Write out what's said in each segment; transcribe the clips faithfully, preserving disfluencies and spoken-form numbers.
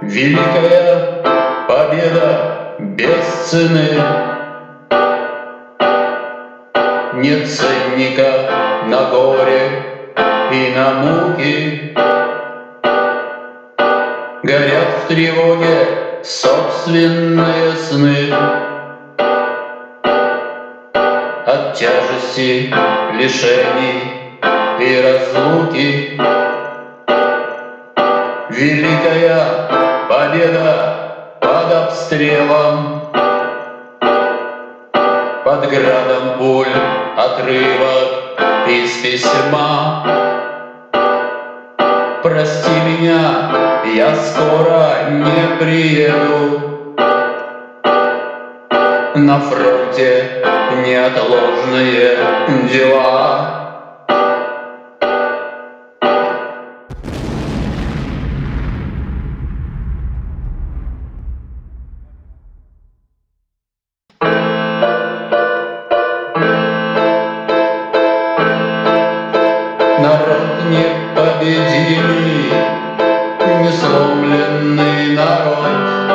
Великая победа без цены. Нет ценника на горе и на муки. Горят в тревоге собственные сны. От тяжести, лишений и разлуки. Великая победа под обстрелом, под градом пуль отрывок из письма. Прости меня, я скоро не приеду. На фронте неотложные дела. Народ непобедимый, несломленный народ,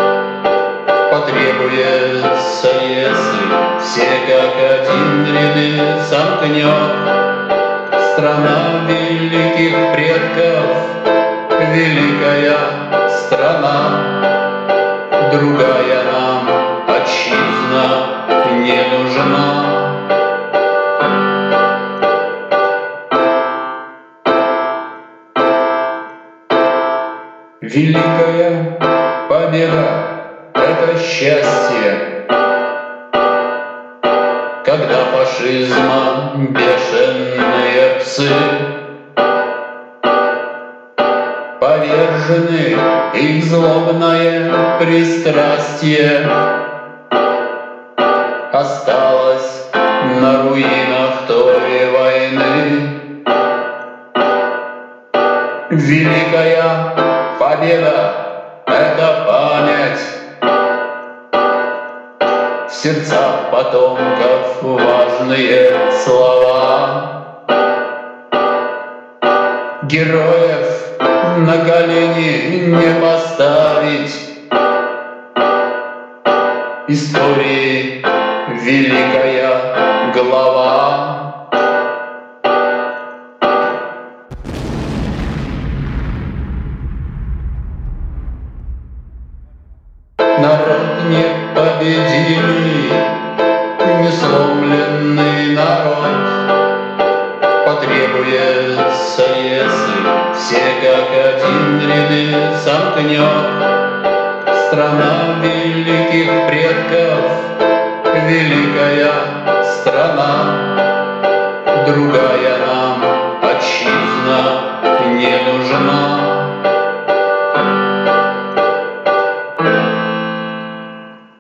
потребуется, если все как один ряды сомкнет. Страна великих предков, великая страна, другая нам отчизна не нужна. Великая победа — это счастье, когда фашизма бешеные псы повержены, их злобное пристрастие осталось на руинах той войны. Великая победа — это память в сердцах потомков, важные слова. Героев на колени не поставить, истории великая глава. Народ непобедимый, несломленный народ, потребуется, если все как один ряды сомкнет. Страна великих предков, великая страна, другая нам отчизна не нужна.